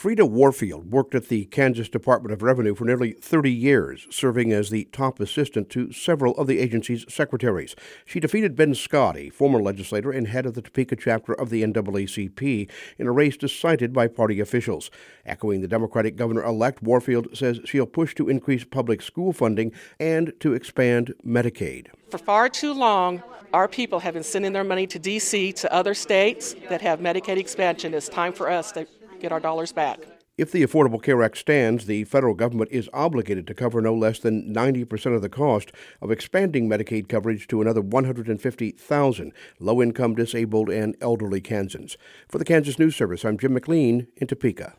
Frida Warfield worked at the Kansas Department of Revenue for nearly 30 years, serving as the top assistant to several of the agency's secretaries. She defeated Ben Scott, a former legislator and head of the Topeka chapter of the NAACP, in a race decided by party officials. Echoing the Democratic governor-elect, Warfield says she'll push to increase public school funding and to expand Medicaid. For far too long, our people have been sending their money to D.C., to other states that have Medicaid expansion. It's time for us to get our dollars back. If the Affordable Care Act stands, the federal government is obligated to cover no less than 90% of the cost of expanding Medicaid coverage to another 150,000 low-income, disabled, and elderly Kansans. For the Kansas News Service, I'm Jim McLean in Topeka.